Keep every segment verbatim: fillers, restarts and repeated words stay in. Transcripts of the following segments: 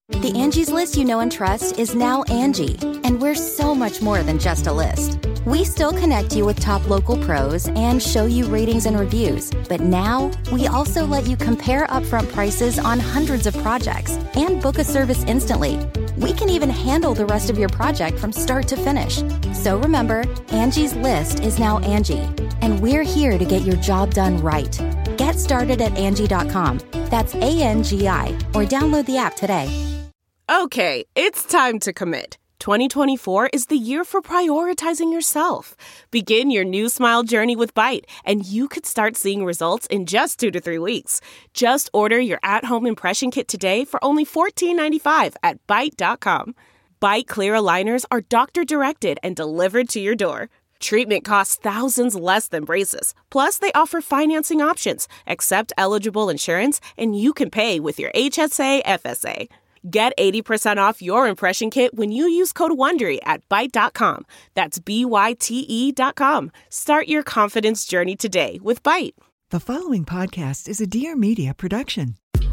The Angie's List you know and trust is now Angie, and we're so much more than just a list. We still connect you with top local pros and show you ratings and reviews, but now we also let you compare upfront prices on hundreds of projects and book a service instantly. We can even handle the rest of your project from start to finish. So remember, Angie's List is now Angie, and we're here to get your job done right. Get started at Angie dot com. That's A N G I, or download the app today. Okay, it's time to commit. twenty twenty-four is the year for prioritizing yourself. Begin your new smile journey with Byte, and you could start seeing results in just two to three weeks. Just order your at-home impression kit today for only fourteen ninety-five at Byte dot com. Byte Clear aligners are doctor-directed and delivered to your door. Treatment costs thousands less than braces. Plus, they offer financing options, accept eligible insurance, and you can pay with your H S A F S A. Get eighty percent off your impression kit when you use code WONDERY at Byte dot com. That's B Y T E dot com. Start your confidence journey today with Byte. The following podcast is a Dear Media production.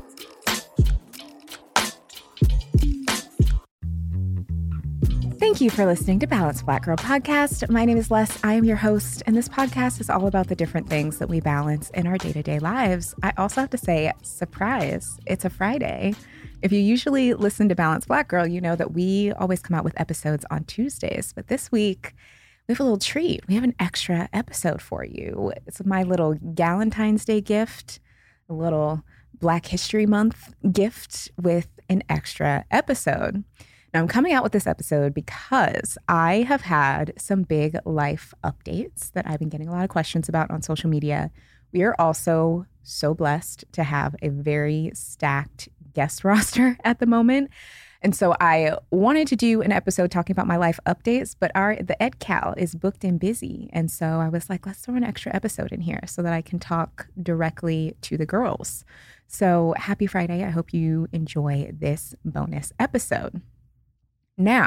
Thank you for listening to Balanced Black Girl Podcast. My name is Les. I am your host, and this podcast is all about the different things that we balance in our day-to-day lives. I also have to say, surprise, it's a Friday. If you usually listen to Balanced Black Girl, you know that we always come out with episodes on Tuesdays. But this week, we have a little treat. We have an extra episode for you. It's my little Galentine's Day gift, a little Black History Month gift with an extra episode. Now, I'm coming out with this episode because I have had some big life updates that I've been getting a lot of questions about on social media. We are also so blessed to have a very stacked guest roster at the moment. And so I wanted to do an episode talking about my life updates, but our the Ed Cal is booked and busy. And so I was like, let's throw an extra episode in here so that I can talk directly to the girls. So happy Friday. I hope you enjoy this bonus episode. Now,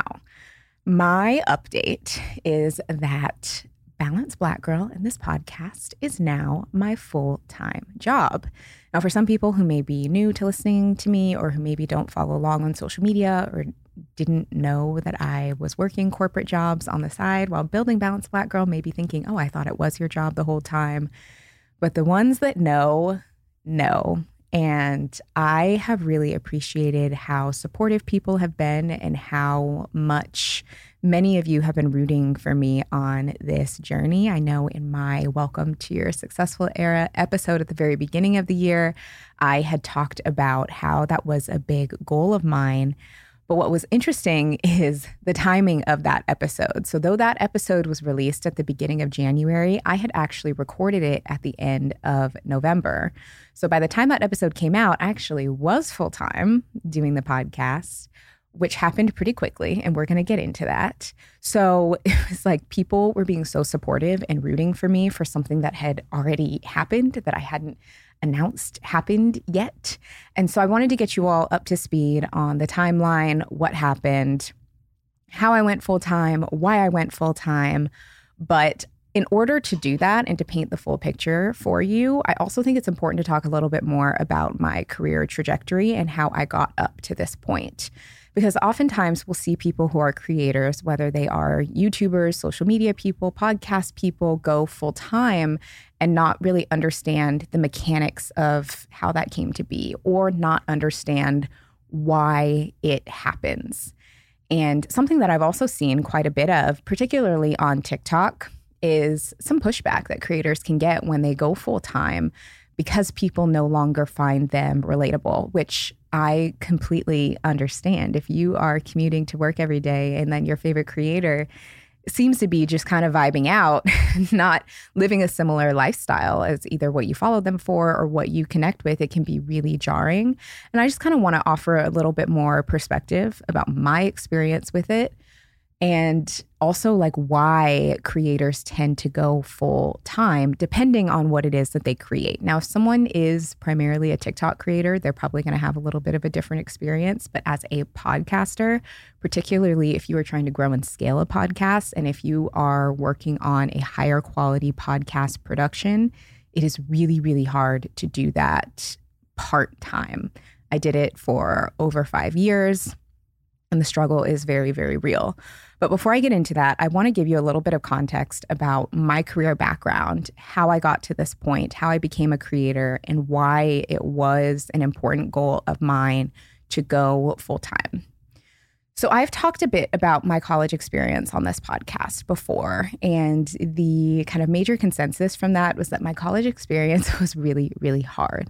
my update is that Balanced Black Girl in this podcast is now my full-time job. Now, for some people who may be new to listening to me or who maybe don't follow along on social media or didn't know that I was working corporate jobs on the side while building Balanced Black Girl, may be thinking, oh, I thought it was your job the whole time. But the ones that know, know. And I have really appreciated how supportive people have been and how much many of you have been rooting for me on this journey. I know in my Welcome to Your Successful Era episode at the very beginning of the year, I had talked about how that was a big goal of mine. But what was interesting is the timing of that episode. So though that episode was released at the beginning of January, I had actually recorded it at the end of November. So by the time that episode came out, I actually was full-time doing the podcast, which happened pretty quickly, and we're going to get into that. So it was like people were being so supportive and rooting for me for something that had already happened that I hadn't announced happened yet. And so I wanted to get you all up to speed on the timeline, what happened, how I went full-time, why I went full-time. But in order to do that and to paint the full picture for you, I also think it's important to talk a little bit more about my career trajectory and how I got up to this point. Because oftentimes we'll see people who are creators, whether they are YouTubers, social media people, podcast people, go full time and not really understand the mechanics of how that came to be or not understand why it happens. And something that I've also seen quite a bit of, particularly on TikTok, is some pushback that creators can get when they go full time because people no longer find them relatable, which I completely understand. If you are commuting to work every day and then your favorite creator seems to be just kind of vibing out, not living a similar lifestyle as either what you follow them for or what you connect with, it can be really jarring. And I just kind of want to offer a little bit more perspective about my experience with it. And also like why creators tend to go full time depending on what it is that they create. Now, if someone is primarily a TikTok creator, they're probably going to have a little bit of a different experience. But as a podcaster, particularly if you are trying to grow and scale a podcast, and if you are working on a higher quality podcast production, it is really, really hard to do that part time. I did it for over five years, and the struggle is very, very real. But before I get into that, I want to give you a little bit of context about my career background, how I got to this point, how I became a creator, and why it was an important goal of mine to go full-time. So I've talked a bit about my college experience on this podcast before, and the kind of major consensus from that was that my college experience was really, really hard.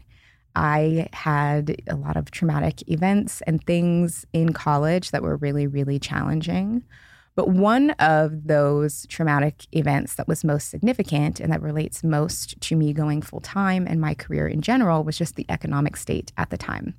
I had a lot of traumatic events and things in college that were really, really challenging. But one of those traumatic events that was most significant and that relates most to me going full-time and my career in general was just the economic state at the time.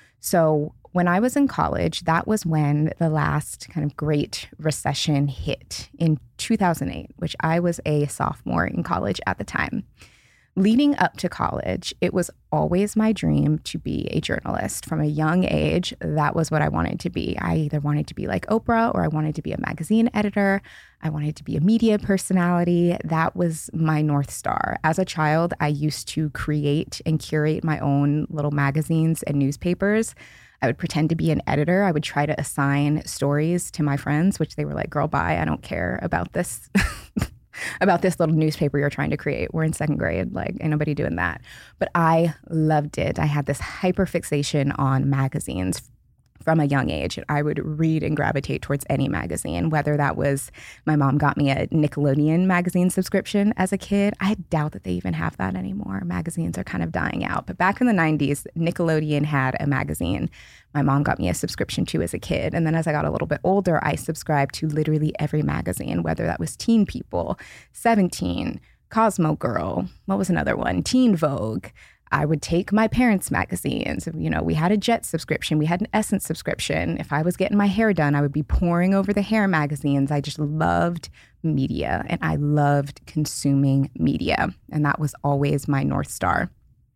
So when I was in college, that was when the last kind of great recession hit in two thousand eight, which I was a sophomore in college at the time. Leading up to college, it was always my dream to be a journalist. From a young age, that was what I wanted to be. I either wanted to be like Oprah or I wanted to be a magazine editor. I wanted to be a media personality. That was my North Star. As a child, I used to create and curate my own little magazines and newspapers. I would pretend to be an editor. I would try to assign stories to my friends, which they were like, girl, bye, I don't care about this. about this little newspaper you're trying to create. We're in second grade, like ain't nobody doing that. But I loved it. I had this hyper fixation on magazines from a young age. I would read and gravitate towards any magazine, whether that was my mom got me a Nickelodeon magazine subscription as a kid. I doubt that they even have that anymore. Magazines are kind of dying out. But back in the nineties, Nickelodeon had a magazine my mom got me a subscription to as a kid. And then as I got a little bit older, I subscribed to literally every magazine, whether that was Teen People, Seventeen, Cosmo Girl, what was another one? Teen Vogue. I would take my parents' magazines. You know, we had a Jet subscription. We had an Essence subscription. If I was getting my hair done, I would be poring over the hair magazines. I just loved media, and I loved consuming media. And that was always my North Star.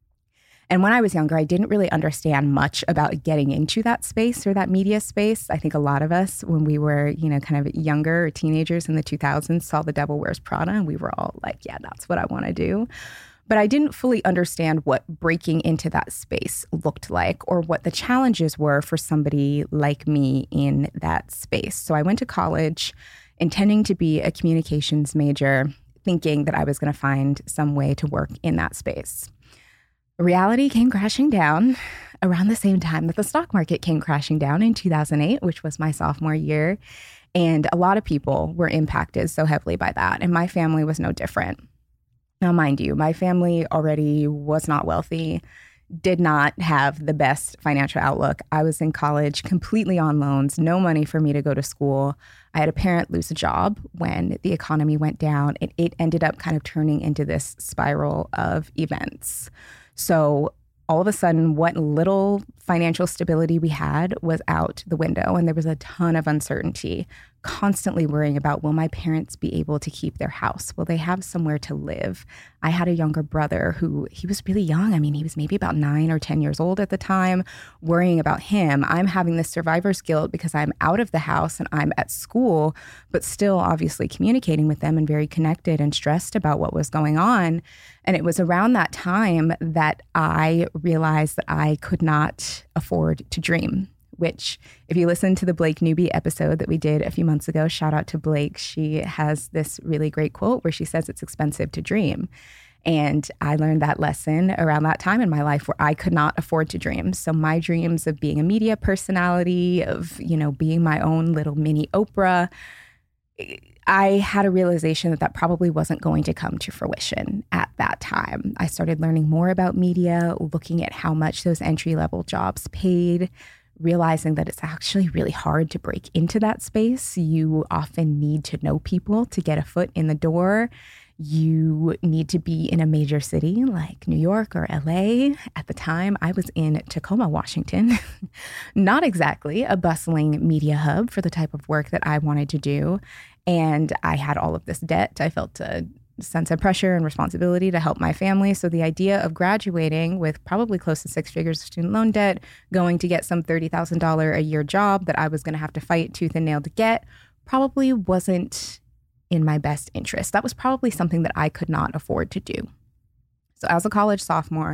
And when I was younger, I didn't really understand much about getting into that space or that media space. I think a lot of us, when we were, you know, kind of younger or teenagers in the two thousands, saw The Devil Wears Prada, and we were all like, yeah, that's what I want to do. But I didn't fully understand what breaking into that space looked like or what the challenges were for somebody like me in that space. So I went to college intending to be a communications major, thinking that I was going to find some way to work in that space. Reality came crashing down around the same time that the stock market came crashing down in two thousand eight, which was my sophomore year. And a lot of people were impacted so heavily by that. And my family was no different. Now, mind you, my family already was not wealthy, did not have the best financial outlook. I was in college completely on loans, no money for me to go to school. I had a parent lose a job when the economy went down, and it ended up kind of turning into this spiral of events. So all of a sudden, what little financial stability we had was out the window, and there was a ton of uncertainty, constantly worrying about, will my parents be able to keep their house? Will they have somewhere to live? I had a younger brother who, he was really young. I mean, he was maybe about nine or ten years old at the time, worrying about him. I'm having this survivor's guilt because I'm out of the house and I'm at school, but still obviously communicating with them and very connected and stressed about what was going on. And it was around that time that I realized that I could not afford to dream, which if you listen to the Blake Newby episode that we did a few months ago, shout out to Blake, she has this really great quote where she says it's expensive to dream. And I learned that lesson around that time in my life where I could not afford to dream. So my dreams of being a media personality, of, you know, being my own little mini Oprah, I had a realization that that probably wasn't going to come to fruition at that time. I started learning more about media, looking at how much those entry-level jobs paid, realizing that it's actually really hard to break into that space. You often need to know people to get a foot in the door. You need to be in a major city like New York or L A. At the time, I was in Tacoma, Washington. Not exactly a bustling media hub for the type of work that I wanted to do. And I had all of this debt. I felt a sense of pressure and responsibility to help my family. So the idea of graduating with probably close to six figures of student loan debt, going to get some thirty thousand dollars a year job that I was going to have to fight tooth and nail to get, probably wasn't in my best interest. That was probably something that I could not afford to do. So as a college sophomore,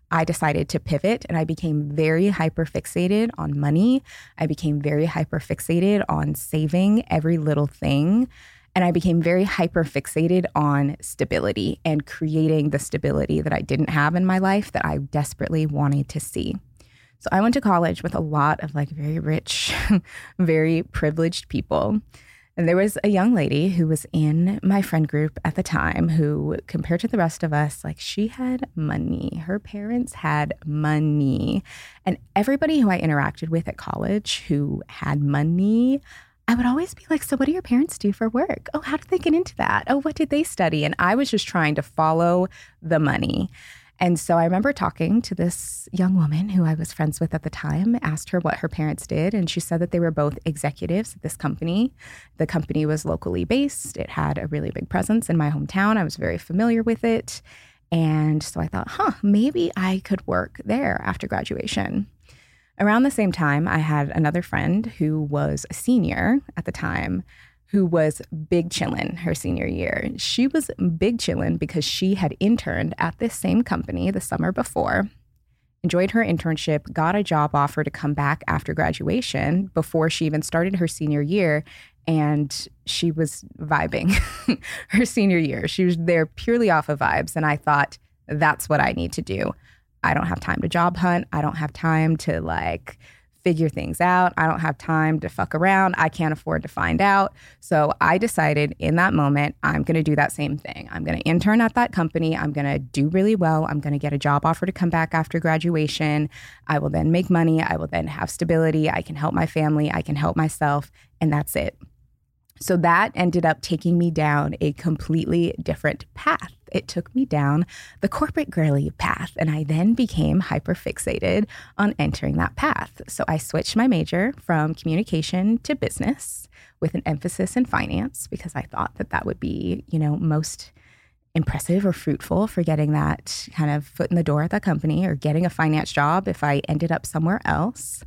I decided to pivot and I became very hyper fixated on money. I became very hyper fixated on saving every little thing. And I became very hyper fixated on stability and creating the stability that I didn't have in my life that I desperately wanted to see. So I went to college with a lot of like very rich, very privileged people. And there was a young lady who was in my friend group at the time who, compared to the rest of us, like she had money. Her parents had money. And everybody who I interacted with at college who had money, I would always be like, so what do your parents do for work? Oh, how did they get into that? Oh, what did they study? And I was just trying to follow the money. And so I remember talking to this young woman who I was friends with at the time, asked her what her parents did. And she said that they were both executives at this company. The company was locally based. It had a really big presence in my hometown. I was very familiar with it. And so I thought, huh, maybe I could work there after graduation. Around the same time, I had another friend who was a senior at the time who was big chillin' her senior year. She was big chillin' because she had interned at this same company the summer before, enjoyed her internship, got a job offer to come back after graduation before she even started her senior year, and she was vibing her senior year. She was there purely off of vibes, and I thought, that's what I need to do. I don't have time to job hunt. I don't have time to like figure things out. I don't have time to fuck around. I can't afford to find out. So I decided in that moment, I'm going to do that same thing. I'm going to intern at that company. I'm going to do really well. I'm going to get a job offer to come back after graduation. I will then make money. I will then have stability. I can help my family. I can help myself. And that's it. So that ended up taking me down a completely different path. It took me down the corporate girly path, and I then became hyper fixated on entering that path. So I switched my major from communication to business with an emphasis in finance because I thought that that would be, you know, most impressive or fruitful for getting that kind of foot in the door at that company or getting a finance job if I ended up somewhere else.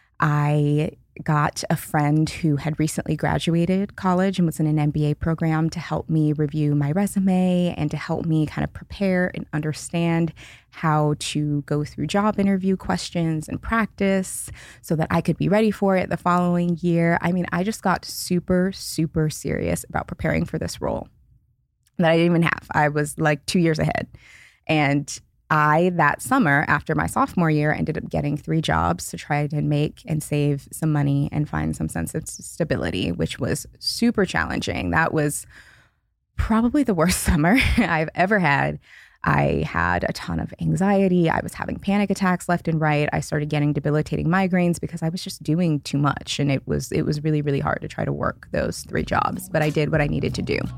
I got a friend who had recently graduated college and was in an M B A program to help me review my resume and to help me kind of prepare and understand how to go through job interview questions and practice so that I could be ready for it the following year. I mean, I just got super, super serious about preparing for this role that I didn't even have. I was like two years ahead. And I, that summer, after my sophomore year, ended up getting three jobs to try to make and save some money and find some sense of stability, which was super challenging. That was probably the worst summer I've ever had. I had a ton of anxiety. I was having panic attacks left and right. I started getting debilitating migraines because I was just doing too much. And it was it was really, really hard to try to work those three jobs. But I did what I needed to do.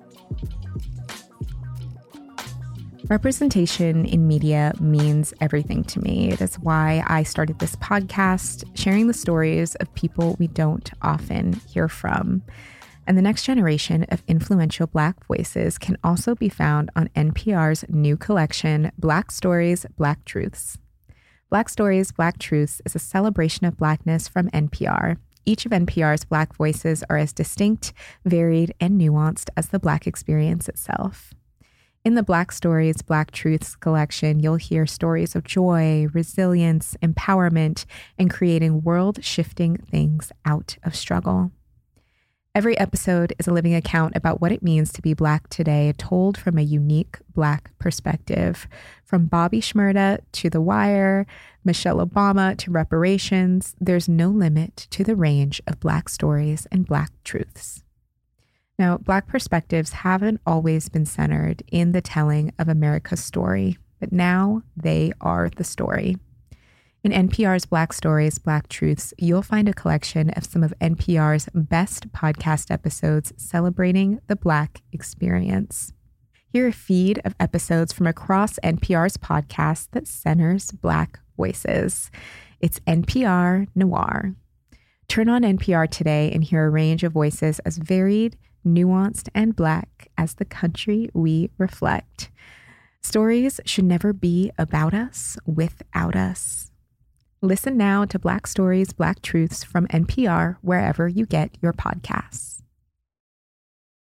Representation in media means everything to me. It is why I started this podcast, sharing the stories of people we don't often hear from. And the next generation of influential Black voices can also be found on N P R's new collection, Black Stories, Black Truths. Black Stories, Black Truths is a celebration of Blackness from N P R. Each of N P R's Black voices are as distinct, varied, and nuanced as the Black experience itself. In the Black Stories, Black Truths collection, you'll hear stories of joy, resilience, empowerment, and creating world-shifting things out of struggle. Every episode is a living account about what it means to be Black today, told from a unique Black perspective. From Bobby Shmurda to The Wire, Michelle Obama to reparations, there's no limit to the range of Black stories and Black truths. Now, Black perspectives haven't always been centered in the telling of America's story, but now they are the story. In N P R's Black Stories, Black Truths, you'll find a collection of some of N P R's best podcast episodes celebrating the Black experience. Hear a feed of episodes from across N P R's podcast that centers Black voices. It's N P R Noir. Turn on N P R today and hear a range of voices as varied, nuanced, and Black as the country we reflect. Stories should never be about us without us. Listen now to Black Stories, Black Truths from N P R wherever you get your podcasts.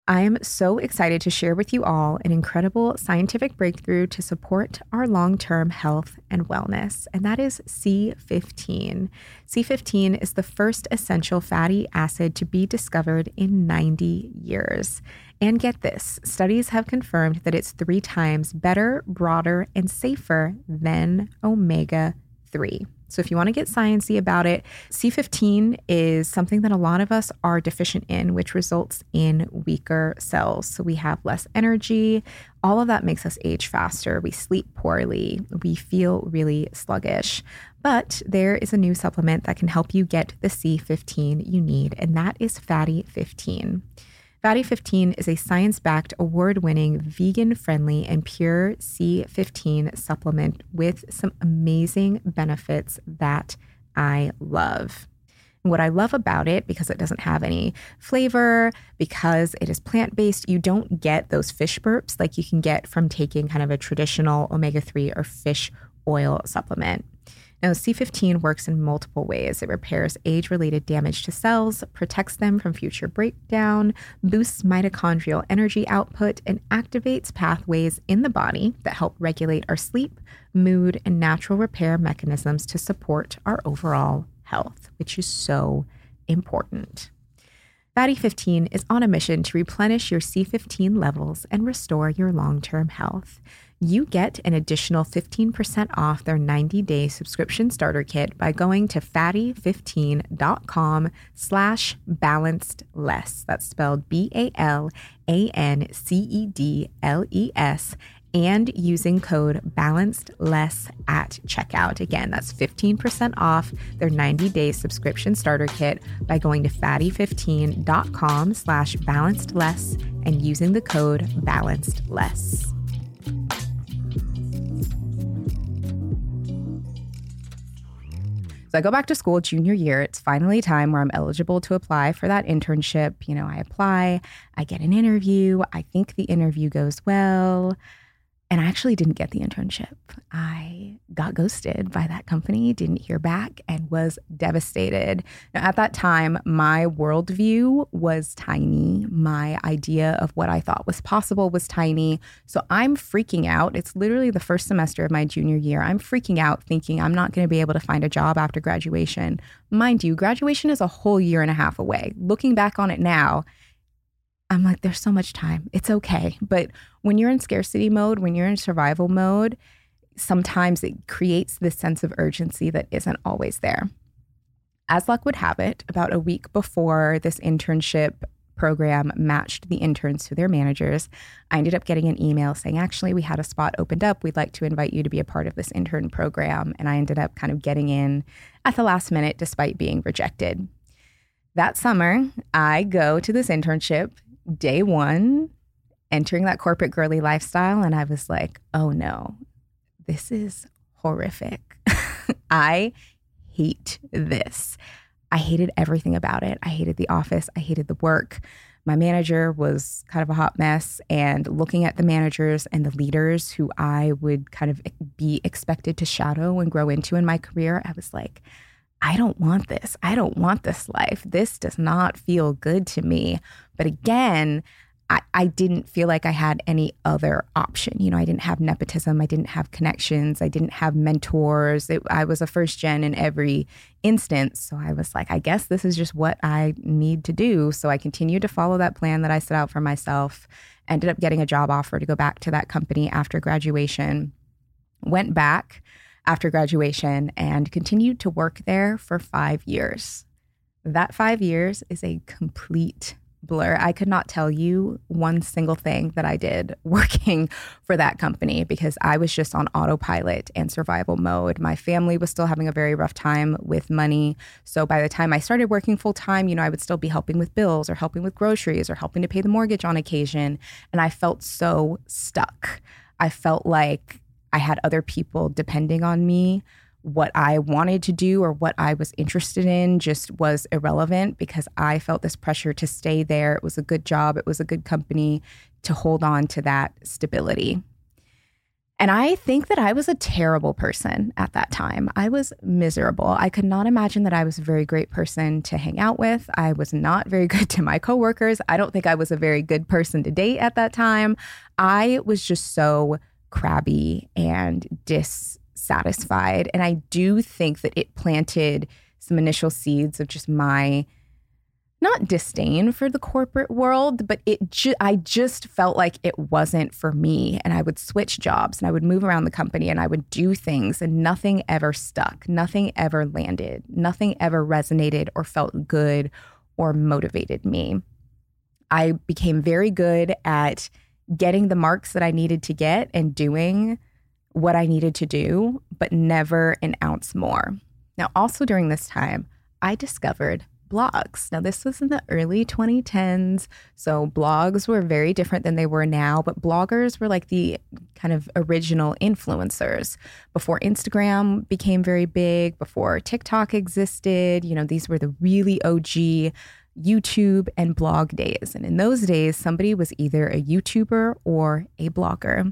I am so excited to share with you all an incredible scientific breakthrough to support our long-term health and wellness, and that is C fifteen. C fifteen is the first essential fatty acid to be discovered in ninety years. And get this, studies have confirmed that it's three times better, broader, and safer than omega three. So if you want to get sciencey about it, C fifteen is something that a lot of us are deficient in, which results in weaker cells. So we have less energy. All of that makes us age faster. We sleep poorly. We feel really sluggish. But there is a new supplement that can help you get the C fifteen you need, and that is Fatty fifteen. Fatty fifteen is a science-backed, award-winning, vegan-friendly, and pure C fifteen supplement with some amazing benefits that I love. And what I love about it, because it doesn't have any flavor, because it is plant-based, you don't get those fish burps like you can get from taking kind of a traditional omega three or fish oil supplement. Now, C fifteen works in multiple ways. It repairs age-related damage to cells, protects them from future breakdown, boosts mitochondrial energy output, and activates pathways in the body that help regulate our sleep, mood, and natural repair mechanisms to support our overall health, which is so important. Fatty fifteen is on a mission to replenish your C fifteen levels and restore your long-term health. You get an additional fifteen percent off their ninety-day subscription starter kit by going to fatty fifteen dot com slash balanced less. That's spelled B A L A N C E D L E S, and using code BALANCEDLESS at checkout. Again, that's fifteen percent off their ninety-day subscription starter kit by going to fatty fifteen dot com slash balanced less and using the code BALANCEDLESS. So I go back to school junior year. It's finally time where I'm eligible to apply for that internship. You know, I apply, I get an interview. I think the interview goes well. And I actually didn't get the internship. I got ghosted by that company, didn't hear back, and was devastated. Now, at that time, my worldview was tiny. My idea of what I thought was possible was tiny. So I'm freaking out. It's literally the first semester of my junior year. I'm freaking out thinking I'm not going to be able to find a job after graduation. Mind you, graduation is a whole year and a half away. Looking back on it now, I'm like, there's so much time. It's okay. But when you're in scarcity mode, when you're in survival mode, sometimes it creates this sense of urgency that isn't always there. As luck would have it, about a week before this internship program matched the interns to their managers, I ended up getting an email saying, actually, we had a spot opened up. We'd like to invite you to be a part of this intern program. And I ended up kind of getting in at the last minute despite being rejected. That summer, I go to this internship. Day one, entering that corporate girly lifestyle, and I was like, oh no, this is horrific. I hate this. I hated everything about it. I hated the office. I hated the work. My manager was kind of a hot mess, and looking at the managers and the leaders who I would kind of be expected to shadow and grow into in my career, I was like, I don't want this. I don't want this life. This does not feel good to me. But again, I, I didn't feel like I had any other option. You know, I didn't have nepotism. I didn't have connections. I didn't have mentors. It, I was a first gen in every instance. So I was like, I guess this is just what I need to do. So I continued to follow that plan that I set out for myself. Ended up getting a job offer to go back to that company after graduation. Went back after graduation and continued to work there for five years. That five years is a complete blur. I could not tell you one single thing that I did working for that company because I was just on autopilot and survival mode. My family was still having a very rough time with money. So by the time I started working full time, you know, I would still be helping with bills or helping with groceries or helping to pay the mortgage on occasion. And I felt so stuck. I felt like I had other people depending on me. What I wanted to do or what I was interested in just was irrelevant because I felt this pressure to stay there. It was a good job. It was a good company to hold on to that stability. And I think that I was a terrible person at that time. I was miserable. I could not imagine that I was a very great person to hang out with. I was not very good to my coworkers. I don't think I was a very good person to date at that time. I was just so crabby and dissatisfied. And I do think that it planted some initial seeds of just my not disdain for the corporate world, but it ju- I just felt like it wasn't for me. And I would switch jobs and I would move around the company and I would do things and nothing ever stuck. Nothing ever landed. Nothing ever resonated or felt good or motivated me. I became very good at getting the marks that I needed to get and doing what I needed to do, but never an ounce more. Now, also during this time, I discovered blogs. Now, this was in the early twenty tens, so blogs were very different than they were now, but bloggers were like the kind of original influencers. Before Instagram became very big, before TikTok existed, you know, these were the really O G YouTube and blog days. And in those days, somebody was either a YouTuber or a blogger.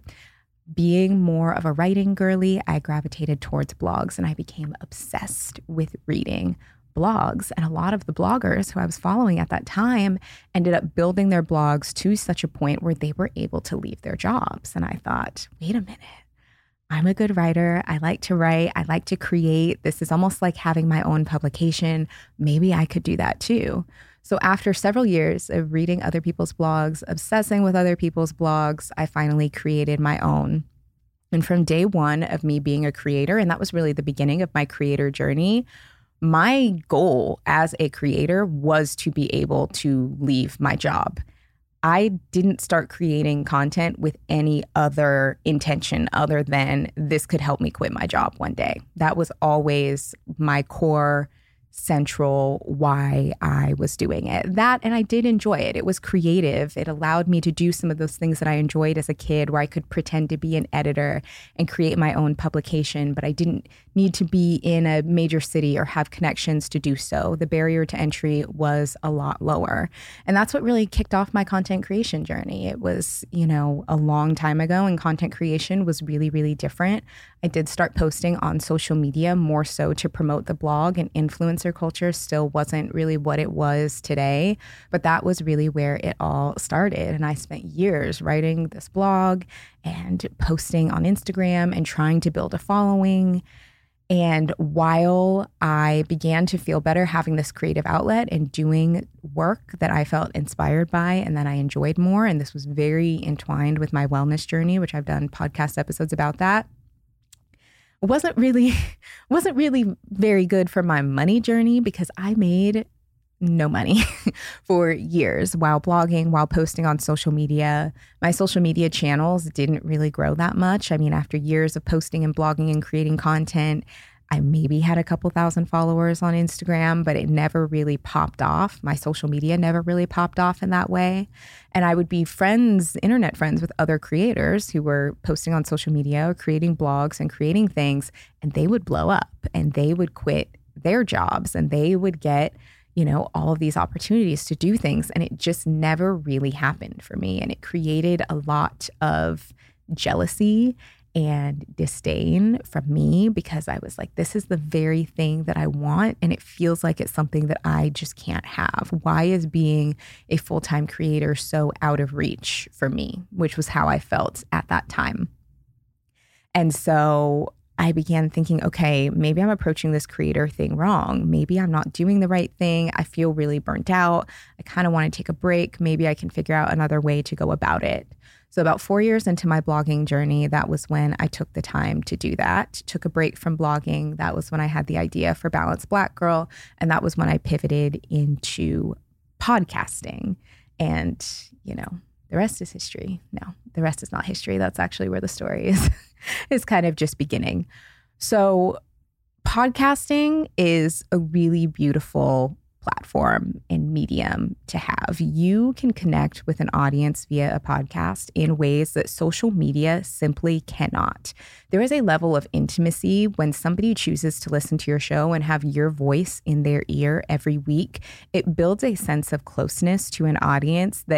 Being more of a writing girly, I gravitated towards blogs and I became obsessed with reading blogs. And a lot of the bloggers who I was following at that time ended up building their blogs to such a point where they were able to leave their jobs. And I thought, wait a minute, I'm a good writer. I like to write. I like to create. This is almost like having my own publication. Maybe I could do that too. So after several years of reading other people's blogs, obsessing with other people's blogs, I finally created my own. And from day one of me being a creator, and that was really the beginning of my creator journey, my goal as a creator was to be able to leave my job. I didn't start creating content with any other intention other than this could help me quit my job one day. That was always my core central why I was doing it. That, and I did enjoy it. It was creative. It allowed me to do some of those things that I enjoyed as a kid, where I could pretend to be an editor and create my own publication, but I didn't need to be in a major city or have connections to do so. The barrier to entry was a lot lower. And that's what really kicked off my content creation journey. It was, you know, a long time ago, and content creation was really, really different. I did start posting on social media more so to promote the blog, and influencer culture still wasn't really what it was today, but that was really where it all started. And I spent years writing this blog and posting on Instagram and trying to build a following. And while I began to feel better having this creative outlet and doing work that I felt inspired by and that I enjoyed more, and this was very entwined with my wellness journey, which I've done podcast episodes about that, wasn't really wasn't really very good for my money journey, because I made no money for years while blogging, while posting on social media. My social media channels didn't really grow that much. I mean, after years of posting and blogging and creating content, I maybe had a couple thousand followers on Instagram, but it never really popped off. My social media never really popped off in that way. And I would be friends, internet friends with other creators who were posting on social media, or creating blogs and creating things, and they would blow up and they would quit their jobs and they would get, you know, all of these opportunities to do things. And it just never really happened for me. And it created a lot of jealousy and disdain from me, because I was like, this is the very thing that I want, and it feels like it's something that I just can't have. Why is being a full-time creator so out of reach for me? Which was how I felt at that time. And so I began thinking, okay, maybe I'm approaching this creator thing wrong. Maybe I'm not doing the right thing. I feel really burnt out. I kind of want to take a break. Maybe I can figure out another way to go about it. So about four years into my blogging journey, that was when I took the time to do that. Took a break from blogging. That was when I had the idea for Balanced Black Girl. And that was when I pivoted into podcasting. And, you know, the rest is history. No, the rest is not history. That's actually where the story is, is kind of just beginning. So podcasting is a really beautiful platform and medium to have. You can connect with an audience via a podcast in ways that social media simply cannot. There is a level of intimacy when somebody chooses to listen to your show and have your voice in their ear every week. It builds a sense of closeness to an audience that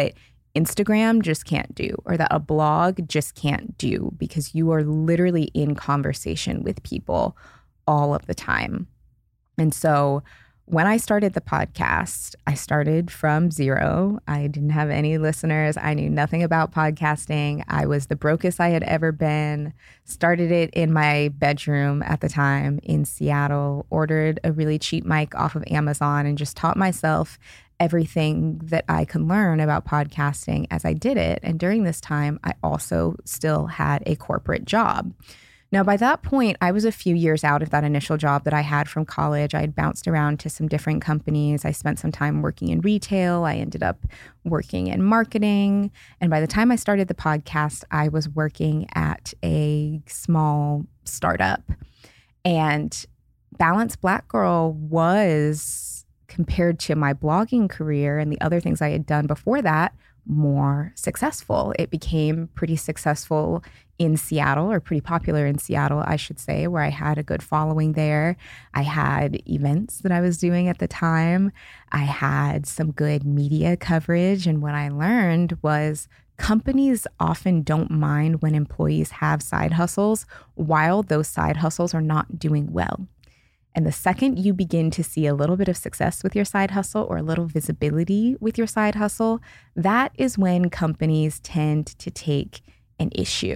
Instagram just can't do, or that a blog just can't do, because you are literally in conversation with people all of the time. And so when I started the podcast, I started from zero. I didn't have any listeners. I knew nothing about podcasting. I was the brokest I had ever been. Started it in my bedroom at the time in Seattle, ordered a really cheap mic off of Amazon, and just taught myself everything that I could learn about podcasting as I did it. And during this time, I also still had a corporate job. Now, by that point, I was a few years out of that initial job that I had from college. I had bounced around to some different companies. I spent some time working in retail. I ended up working in marketing. And by the time I started the podcast, I was working at a small startup. And Balanced Black Girl was, compared to my blogging career and the other things I had done before that, more successful. It became pretty successful in Seattle, or pretty popular in Seattle, I should say, where I had a good following there. I had events that I was doing at the time. I had some good media coverage. And what I learned was companies often don't mind when employees have side hustles while those side hustles are not doing well. And the second you begin to see a little bit of success with your side hustle, or a little visibility with your side hustle, that is when companies tend to take an issue.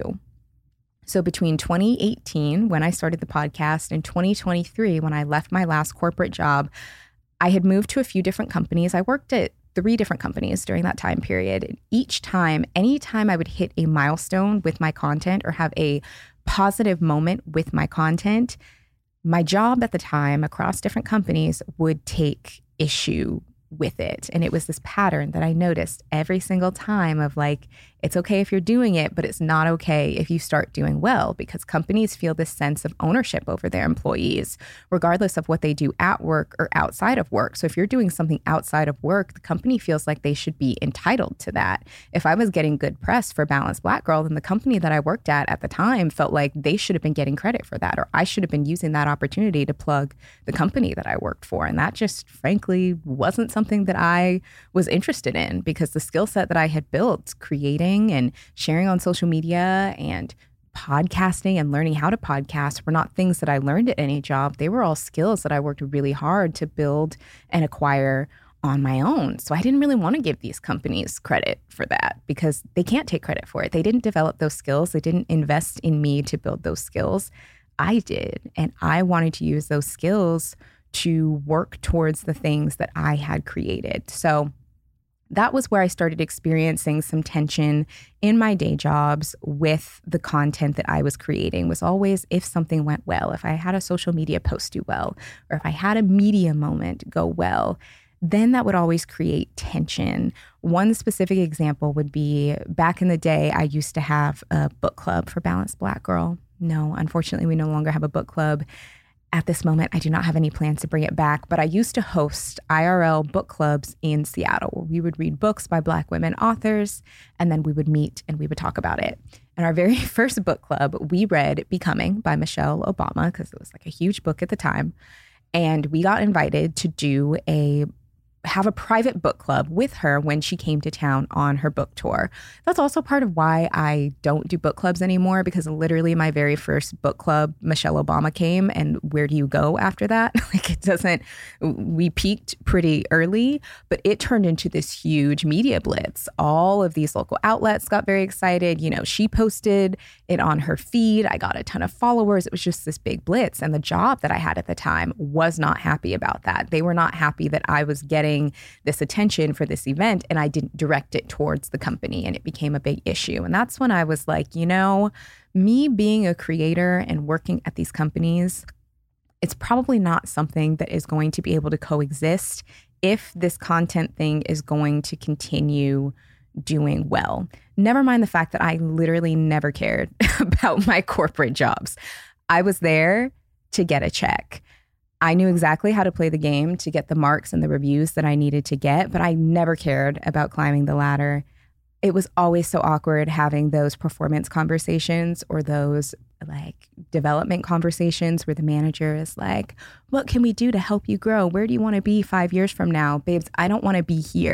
So between twenty eighteen, when I started the podcast, and twenty twenty-three, when I left my last corporate job, I had moved to a few different companies. I worked at three different companies during that time period. And each time, anytime I would hit a milestone with my content or have a positive moment with my content, my job at the time across different companies would take issue with it. And it was this pattern that I noticed every single time of like, it's okay if you're doing it, but it's not okay if you start doing well, because companies feel this sense of ownership over their employees, regardless of what they do at work or outside of work. So if you're doing something outside of work, the company feels like they should be entitled to that. If I was getting good press for Balanced Black Girl, then the company that I worked at at the time felt like they should have been getting credit for that, or I should have been using that opportunity to plug the company that I worked for. And that just frankly wasn't something that I was interested in, because the skill set that I had built creating and sharing on social media and podcasting and learning how to podcast were not things that I learned at any job. They were all skills that I worked really hard to build and acquire on my own. So I didn't really want to give these companies credit for that, because they can't take credit for it. They didn't develop those skills. They didn't invest in me to build those skills. I did. And I wanted to use those skills to work towards the things that I had created. So that was where I started experiencing some tension in my day jobs with the content that I was creating. Was always if something went well, if I had a social media post do well, or if I had a media moment go well, then that would always create tension. One specific example would be back in the day, I used to have a book club for Balanced Black Girl. No, unfortunately, we no longer have a book club. At this moment, I do not have any plans to bring it back, but I used to host I R L book clubs in Seattle, where we would read books by Black women authors, and then we would meet and we would talk about it. And our very first book club, we read Becoming by Michelle Obama, because it was like a huge book at the time. And we got invited to do a have a private book club with her when she came to town on her book tour. That's also part of why I don't do book clubs anymore, because literally my very first book club, Michelle Obama came, and where do you go after that? Like it doesn't, we peaked pretty early, but it turned into this huge media blitz. All of these local outlets got very excited. You know, she posted it on her feed. I got a ton of followers. It was just this big blitz. And the job that I had at the time was not happy about that. They were not happy that I was getting this attention for this event and I didn't direct it towards the company, and it became a big issue. And that's when I was like, you know, me being a creator and working at these companies, it's probably not something that is going to be able to coexist if this content thing is going to continue doing well. Never mind the fact that I literally never cared about my corporate jobs. I was there to get a check. I knew exactly how to play the game to get the marks and the reviews that I needed to get, but I never cared about climbing the ladder. It was always so awkward having those performance conversations or those like development conversations where the manager is like, what can we do to help you grow? Where do you want to be five years from now? Babes, I don't want to be here.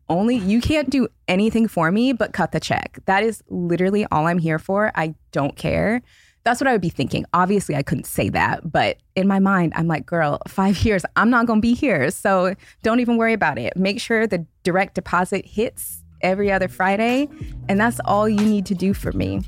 only, you can't do anything for me but cut the check. That is literally all I'm here for. I don't care. That's what I would be thinking. Obviously, I couldn't say that, but in my mind, I'm like, girl, five years, I'm not going to be here. So don't even worry about it. Make sure the direct deposit hits every other Friday, and that's all you need to do for me.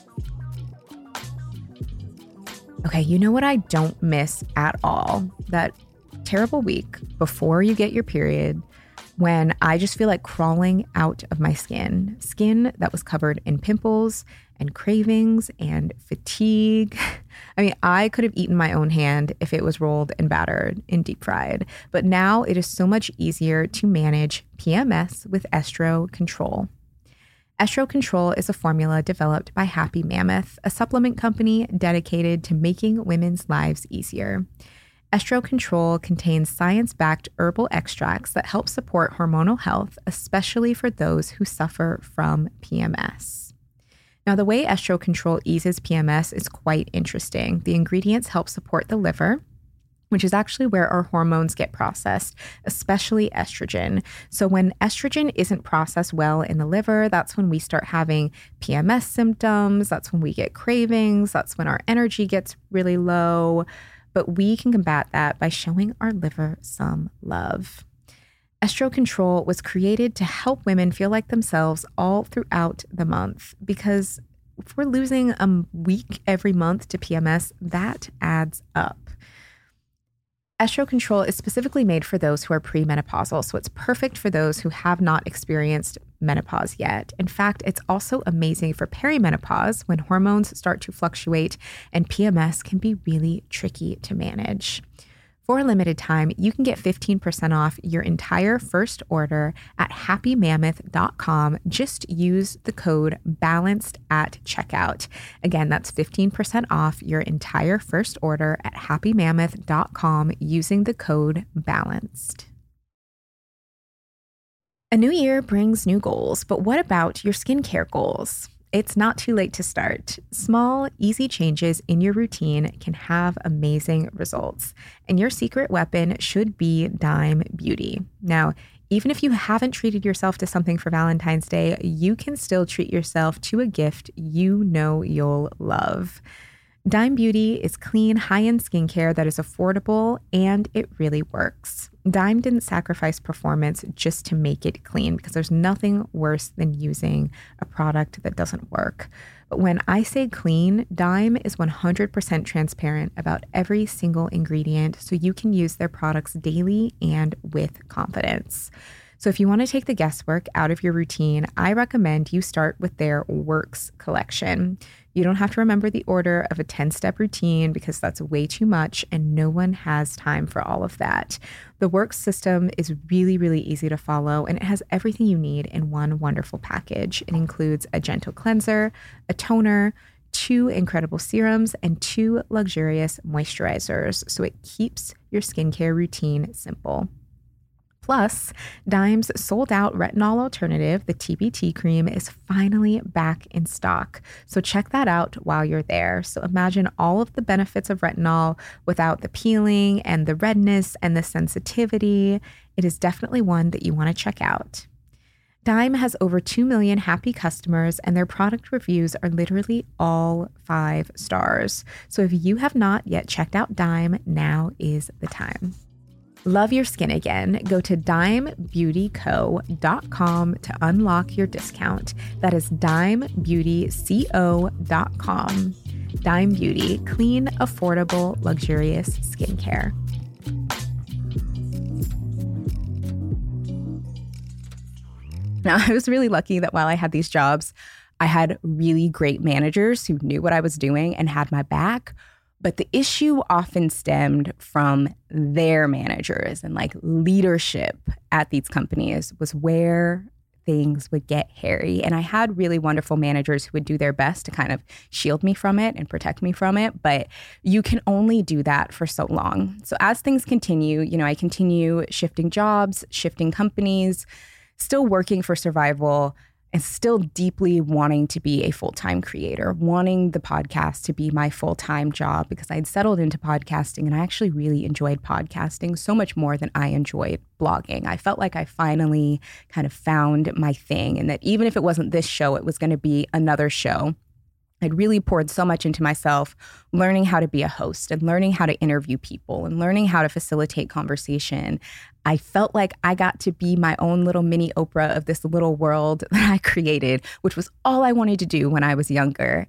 Okay, you know what I don't miss at all? That terrible week before you get your period when I just feel like crawling out of my skin. Skin that was covered in pimples and cravings and fatigue. I mean, I could have eaten my own hand if it was rolled and battered and deep fried. But now it is so much easier to manage P M S with Estro Control. Estro Control is a formula developed by Happy Mammoth, a supplement company dedicated to making women's lives easier. Estro Control contains science-backed herbal extracts that help support hormonal health, especially for those who suffer from P M S. Now, the way Estro Control eases P M S is quite interesting. The ingredients help support the liver, which is actually where our hormones get processed, especially estrogen. So when estrogen isn't processed well in the liver, that's when we start having P M S symptoms. That's when we get cravings. That's when our energy gets really low. But we can combat that by showing our liver some love. Estro Control was created to help women feel like themselves all throughout the month, because if we're losing a week every month to P M S, that adds up. Estro Control is specifically made for those who are premenopausal, so it's perfect for those who have not experienced menopause yet. In fact, it's also amazing for perimenopause when hormones start to fluctuate and P M S can be really tricky to manage. For a limited time, you can get fifteen percent off your entire first order at happy mammoth dot com. Just use the code BALANCED at checkout. Again, that's fifteen percent off your entire first order at happy mammoth dot com using the code BALANCED. A new year brings new goals, but what about your skincare goals? It's not too late to start. Small, easy changes in your routine can have amazing results. And your secret weapon should be Dime Beauty. Now, even if you haven't treated yourself to something for Valentine's Day, you can still treat yourself to a gift you know you'll love. Dime Beauty is clean, high-end skincare that is affordable, and it really works. Dime didn't sacrifice performance just to make it clean, because there's nothing worse than using a product that doesn't work. But when I say clean, Dime is one hundred percent transparent about every single ingredient, so you can use their products daily and with confidence. So if you want to take the guesswork out of your routine, I recommend you start with their Works collection. You don't have to remember the order of a ten-step routine because that's way too much and no one has time for all of that. The Works system is really, really easy to follow and it has everything you need in one wonderful package. It includes a gentle cleanser, a toner, two incredible serums, and two luxurious moisturizers. So it keeps your skincare routine simple. Plus, Dime's sold-out retinol alternative, the T B T cream, is finally back in stock. So check that out while you're there. So imagine all of the benefits of retinol without the peeling and the redness and the sensitivity. It is definitely one that you want to check out. Dime has over two million happy customers, and their product reviews are literally all five stars. So if you have not yet checked out Dime, now is the time. Love your skin again. Go to dime beauty co dot com to unlock your discount. That is dime beauty co dot com. Dime Beauty, clean, affordable, luxurious skincare. Now, I was really lucky that while I had these jobs, I had really great managers who knew what I was doing and had my back. But the issue often stemmed from their managers, and like leadership at these companies was where things would get hairy. And I had really wonderful managers who would do their best to kind of shield me from it and protect me from it. But you can only do that for so long. So as things continue, you know, I continue shifting jobs, shifting companies, still working for survival. and still deeply wanting to be a full-time creator, wanting the podcast to be my full-time job because I'd settled into podcasting and I actually really enjoyed podcasting so much more than I enjoyed blogging. I felt like I finally kind of found my thing, and that even if it wasn't this show, it was going to be another show. I'd really poured so much into myself, learning how to be a host and learning how to interview people and learning how to facilitate conversation. I felt like I got to be my own little mini Oprah of this little world that I created, which was all I wanted to do when I was younger.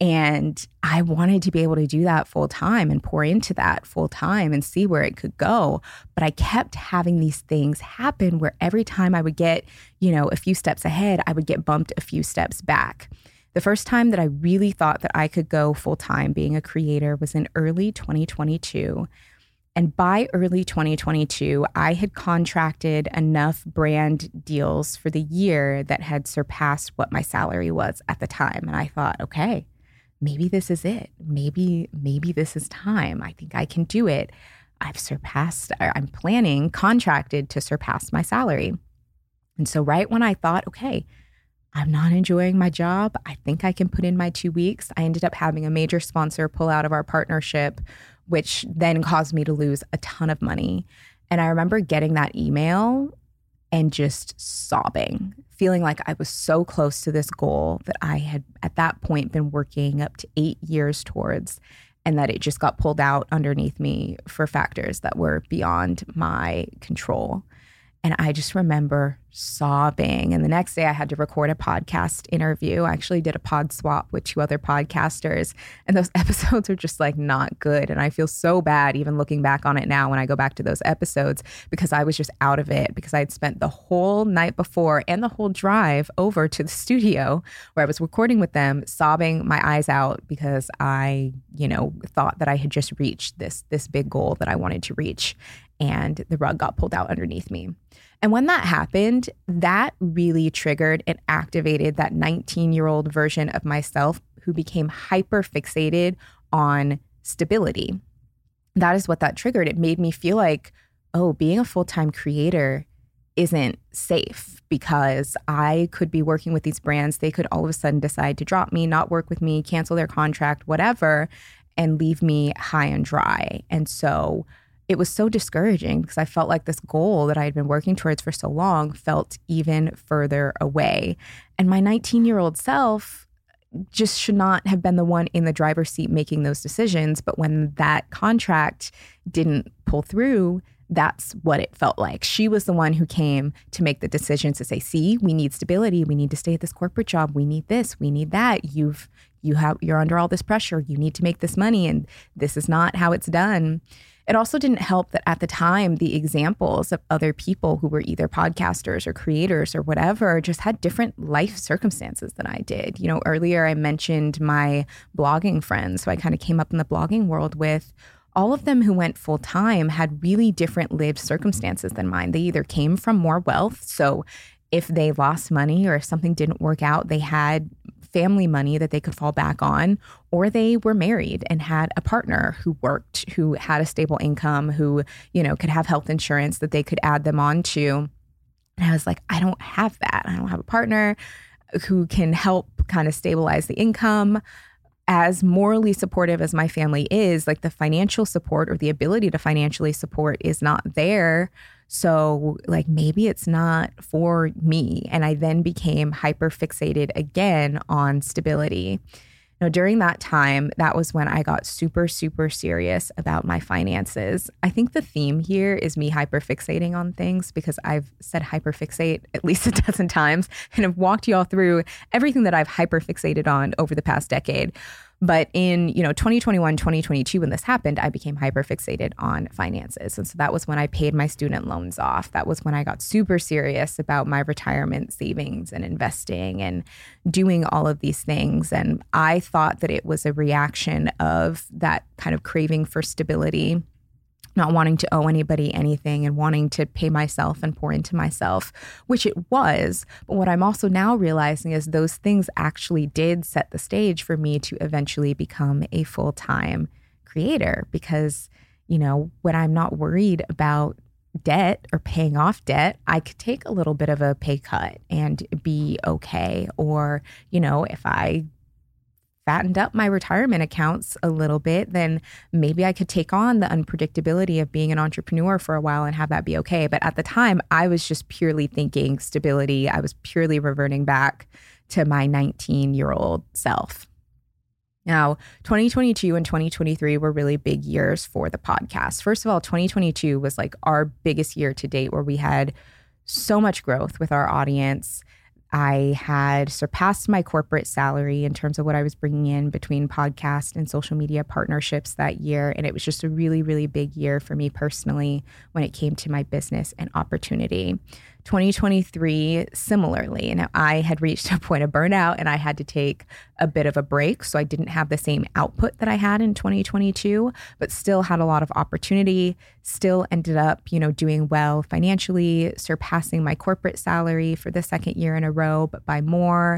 And I wanted to be able to do that full time and pour into that full time and see where it could go. But I kept having these things happen where every time I would get, you know, a few steps ahead, I would get bumped a few steps back. The first time that I really thought that I could go full-time being a creator was in early twenty twenty-two. And by early twenty twenty-two, I had contracted enough brand deals for the year that had surpassed what my salary was at the time. And I thought, okay, maybe this is it. Maybe, maybe this is time. I think I can do it. I've surpassed, I'm planning, contracted to surpass my salary. And so right when I thought, okay, I'm not enjoying my job, I think I can put in my two weeks. I ended up having a major sponsor pull out of our partnership, which then caused me to lose a ton of money. And I remember getting that email and just sobbing, feeling like I was so close to this goal that I had at that point been working up to eight years towards, and that it just got pulled out underneath me for factors that were beyond my control. And I just remember sobbing. And the next day I had to record a podcast interview. I actually did a pod swap with two other podcasters. And those episodes are just like not good. And I feel so bad even looking back on it now when I go back to those episodes, because I was just out of it, because I'd spent the whole night before and the whole drive over to the studio where I was recording with them, sobbing my eyes out because I, you know, thought that I had just reached this, this big goal that I wanted to reach. And the rug got pulled out underneath me. And when that happened, that really triggered and activated that nineteen-year-old version of myself who became hyper fixated on stability. That is what that triggered. It made me feel like, oh, being a full-time creator isn't safe, because I could be working with these brands. They could all of a sudden decide to drop me, not work with me, cancel their contract, whatever, and leave me high and dry. And so it was so discouraging because I felt like this goal that I had been working towards for so long felt even further away. And my nineteen-year-old self just should not have been the one in the driver's seat making those decisions. But when that contract didn't pull through, that's what it felt like. She was the one who came to make the decisions to say, see, we need stability. We need to stay at this corporate job. We need this. We need that. You've, you have, you're under all this pressure. You need to make this money. And this is not how it's done. It also didn't help that at the time, the examples of other people who were either podcasters or creators or whatever just had different life circumstances than I did. You know, earlier I mentioned my blogging friends, who I kind of came up in the blogging world with. All of them who went full time had really different lived circumstances than mine. They either came from more wealth. So if they lost money or if something didn't work out, they had family money that they could fall back on, or they were married and had a partner who worked, who had a stable income, who, you know, could have health insurance that they could add them on to. And I was like, I don't have that. I don't have a partner who can help kind of stabilize the income. As morally supportive as my family is, like the financial support or the ability to financially support is not there. So like maybe it's not for me. And I then became hyper fixated again on stability. Now, during that time, that was when I got super, super serious about my finances. I think the theme here is me hyper fixating on things, because I've said hyper fixate at least a dozen times and have walked you all through everything that I've hyper fixated on over the past decade. But in, you know, twenty twenty-one, twenty twenty-two, when this happened, I became hyper fixated on finances. And so that was when I paid my student loans off. That was when I got super serious about my retirement savings and investing and doing all of these things. And I thought that it was a reaction of that kind of craving for stability, not wanting to owe anybody anything and wanting to pay myself and pour into myself, which it was. But what I'm also now realizing is those things actually did set the stage for me to eventually become a full-time creator, because, you know, when I'm not worried about debt or paying off debt, I could take a little bit of a pay cut and be okay. Or, you know, if I fattened up my retirement accounts a little bit, then maybe I could take on the unpredictability of being an entrepreneur for a while and have that be okay. But at the time, I was just purely thinking stability. I was purely reverting back to my nineteen-year-old self. Now, twenty twenty-two and twenty twenty-three were really big years for the podcast. First of all, twenty twenty-two was like our biggest year to date, where we had so much growth with our audience. I had surpassed my corporate salary in terms of what I was bringing in between podcast and social media partnerships that year. And it was just a really, really big year for me personally when it came to my business and opportunity. twenty twenty-three, similarly, and I had reached a point of burnout and I had to take a bit of a break. So I didn't have the same output that I had in twenty twenty-two, but still had a lot of opportunity, still ended up, you know, doing well financially, surpassing my corporate salary for the second year in a row, but by more.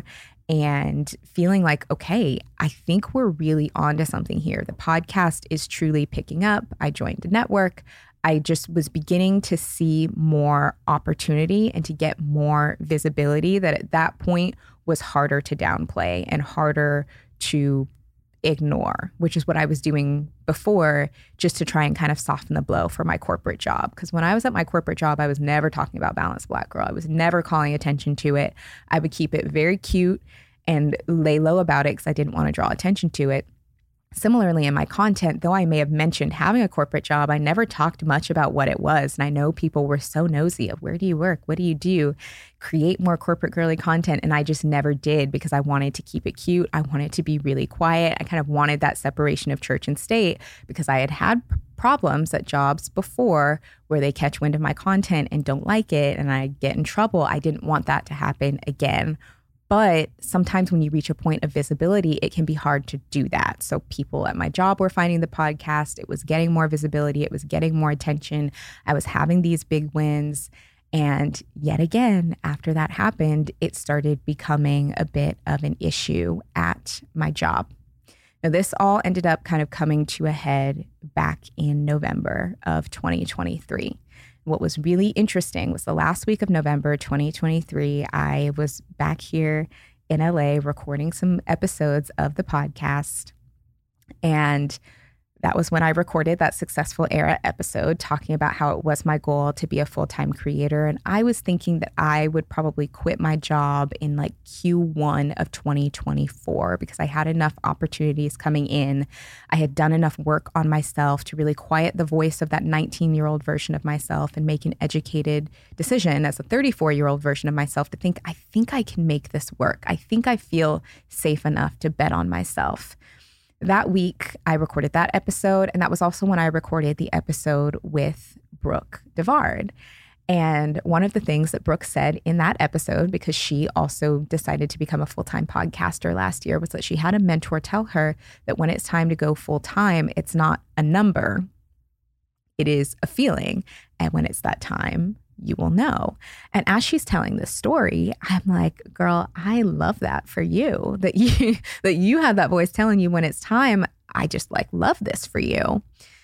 And feeling like, okay, I think we're really onto something here. The podcast is truly picking up. I joined a network. I just was beginning to see more opportunity and to get more visibility that at that point was harder to downplay and harder to ignore, which is what I was doing before, just to try and kind of soften the blow for my corporate job. Because when I was at my corporate job, I was never talking about Balanced Black Girl. I was never calling attention to it. I would keep it very cute and lay low about it because I didn't want to draw attention to it. Similarly, in my content, though I may have mentioned having a corporate job, I never talked much about what it was. And I know people were so nosy of, where do you work? What do you do? Create more corporate girly content. And I just never did because I wanted to keep it cute. I wanted to be really quiet. I kind of wanted that separation of church and state because I had had problems at jobs before where they catch wind of my content and don't like it and I get in trouble. I didn't want that to happen again. But sometimes when you reach a point of visibility, it can be hard to do that. So people at my job were finding the podcast. It was getting more visibility. It was getting more attention. I was having these big wins. And yet again, after that happened, it started becoming a bit of an issue at my job. Now, this all ended up kind of coming to a head back in November of twenty twenty-three. What was really interesting was the last week of November twenty twenty-three, I was back here in L A recording some episodes of the podcast. And that was when I recorded that Successful Era episode talking about how it was my goal to be a full-time creator. And I was thinking that I would probably quit my job in like Q one of twenty twenty-four because I had enough opportunities coming in. I had done enough work on myself to really quiet the voice of that nineteen-year-old version of myself and make an educated decision as a thirty-four-year-old version of myself to think, I think I can make this work. I think I feel safe enough to bet on myself. That week, I recorded that episode, and that was also when I recorded the episode with Brooke DeVard. And one of the things that Brooke said in that episode, because she also decided to become a full-time podcaster last year, was that she had a mentor tell her that when it's time to go full-time, it's not a number, it is a feeling. And when it's that time, you will know. And as she's telling this story, I'm like, girl, I love that for you, that you that you have that voice telling you when it's time. I just like love this for you.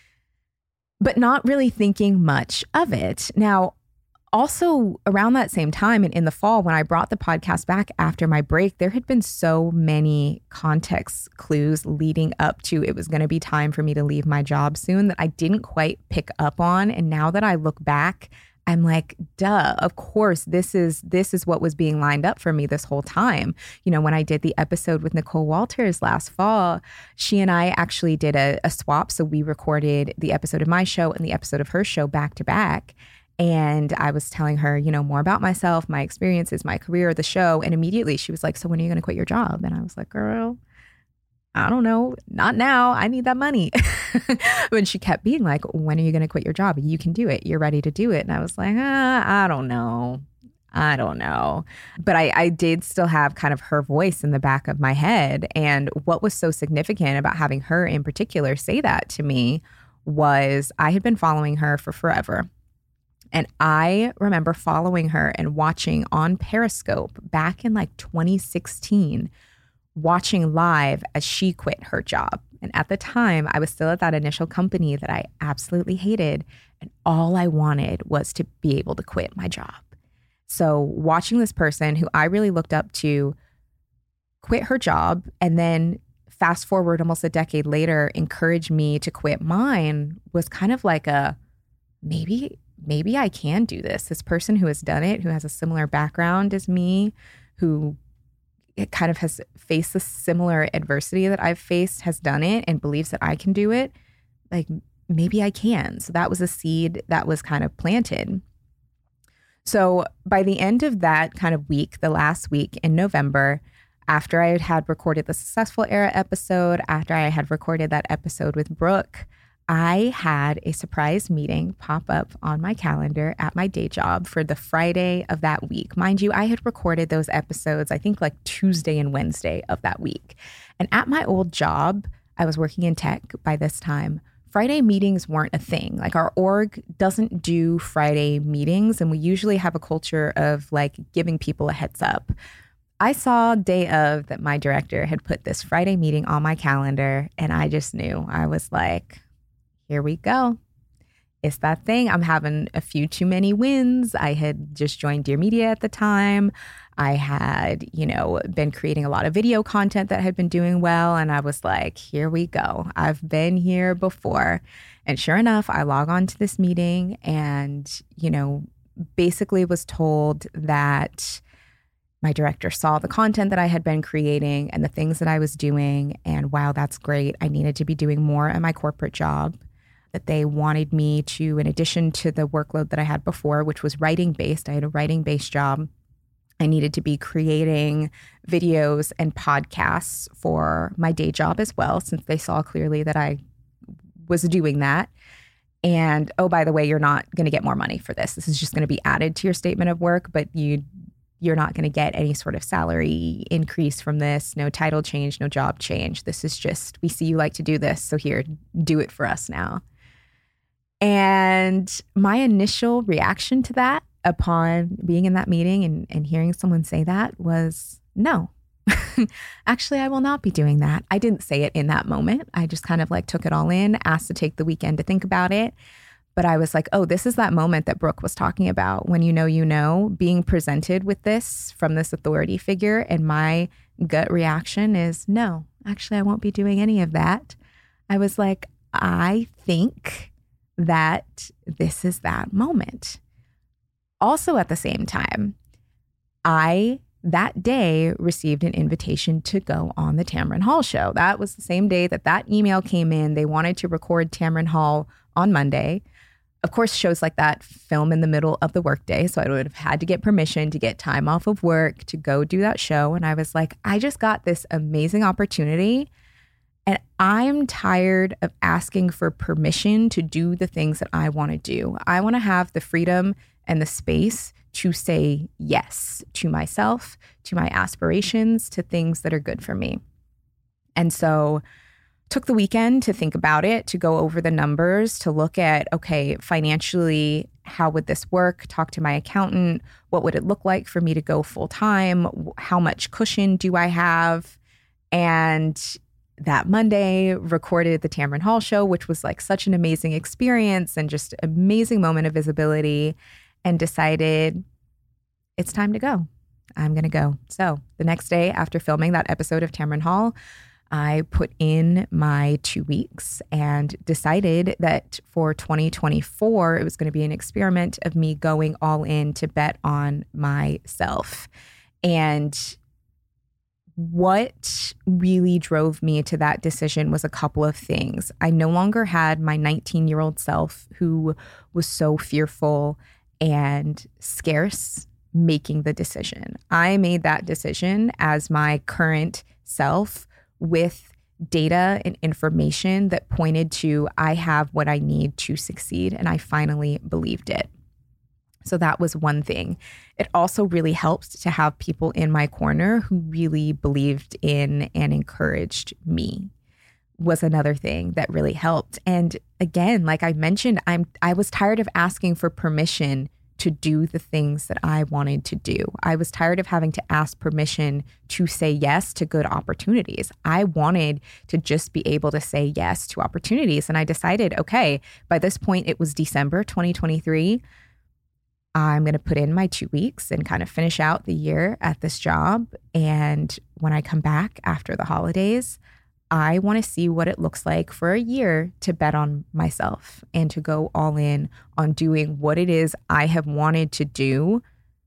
But not really thinking much of it. Now, also around that same time and in the fall, when I brought the podcast back after my break, there had been so many context clues leading up to it was going to be time for me to leave my job soon that I didn't quite pick up on. And now that I look back, I'm like, duh, of course, this is this is what was being lined up for me this whole time. You know, when I did the episode with Nicole Walters last fall, she and I actually did a, a swap. So we recorded the episode of my show and the episode of her show back to back. And I was telling her, you know, more about myself, my experiences, my career, the show. And immediately she was like, so when are you going to quit your job? And I was like, girl, I don't know, not now. I need that money. When she kept being like, when are you going to quit your job? You can do it. You're ready to do it. And I was like, ah, I don't know. I don't know. But I, I did still have kind of her voice in the back of my head. And what was so significant about having her in particular say that to me was I had been following her for forever. And I remember following her and watching on Periscope back in like twenty sixteen, watching live as she quit her job. And at the time, I was still at that initial company that I absolutely hated. And all I wanted was to be able to quit my job. So watching this person who I really looked up to quit her job and then fast forward almost a decade later, encourage me to quit mine was kind of like a, maybe, maybe I can do this. This person who has done it, who has a similar background as me, who it kind of has faced the similar adversity that I've faced, has done it and believes that I can do it. Like maybe I can. So that was a seed that was kind of planted. So by the end of that kind of week, the last week in November, after I had recorded the Successful Era episode, after I had recorded that episode with Brooke, I had a surprise meeting pop up on my calendar at my day job for the Friday of that week. Mind you, I had recorded those episodes, I think like Tuesday and Wednesday of that week. And at my old job, I was working in tech by this time. Friday meetings weren't a thing. Like our org doesn't do Friday meetings, and we usually have a culture of like giving people a heads up. I saw day of that my director had put this Friday meeting on my calendar, and I just knew. I was like, here we go. It's that thing. I'm having a few too many wins. I had just joined Dear Media at the time. I had, you know, been creating a lot of video content that had been doing well. And I was like, here we go. I've been here before. And sure enough, I log on to this meeting and, you know, basically was told that my director saw the content that I had been creating and the things that I was doing. And wow, that's great. I needed to be doing more at my corporate job. That they wanted me to, in addition to the workload that I had before, which was writing-based, I had a writing-based job. I needed to be creating videos and podcasts for my day job as well, since they saw clearly that I was doing that. And, oh, by the way, you're not going to get more money for this. This is just going to be added to your statement of work, but you, you're not going to get any sort of salary increase from this, no title change, no job change. This is just, we see you like to do this, so here, do it for us now. And my initial reaction to that upon being in that meeting and, and hearing someone say that was, no, actually, I will not be doing that. I didn't say it in that moment. I just kind of like took it all in, asked to take the weekend to think about it. But I was like, oh, this is that moment that Brooke was talking about when you know, you know, being presented with this from this authority figure. And my gut reaction is, no, actually, I won't be doing any of that. I was like, I think that this is that moment. Also at the same time, I, that day, received an invitation to go on the Tamron Hall show. That was the same day that that email came in. They wanted to record Tamron Hall on Monday. Of course, shows like that film in the middle of the workday. So I would have had to get permission to get time off of work to go do that show. And I was like, I just got this amazing opportunity. And I'm tired of asking for permission to do the things that I want to do. I want to have the freedom and the space to say yes to myself, to my aspirations, to things that are good for me. And so took the weekend to think about it, to go over the numbers, to look at, okay, financially, how would this work? Talk to my accountant. What would it look like for me to go full time? How much cushion do I have? And that Monday, recorded the Tamron Hall show, which was like such an amazing experience and just amazing moment of visibility, and decided it's time to go. I'm going to go. So the next day after filming that episode of Tamron Hall, I put in my two weeks and decided that for twenty twenty-four, it was going to be an experiment of me going all in to bet on myself. And what really drove me to that decision was a couple of things. I no longer had my nineteen-year-old self who was so fearful and scarce making the decision. I made that decision as my current self with data and information that pointed to I have what I need to succeed, and I finally believed it. So that was one thing. It also really helped to have people in my corner who really believed in and encouraged me, was another thing that really helped. And again, like I mentioned, I'm I was tired of asking for permission to do the things that I wanted to do. I was tired of having to ask permission to say yes to good opportunities. I wanted to just be able to say yes to opportunities. And I decided, okay, by this point, it was December twenty twenty-three. I'm going to put in my two weeks and kind of finish out the year at this job. And when I come back after the holidays, I want to see what it looks like for a year to bet on myself and to go all in on doing what it is I have wanted to do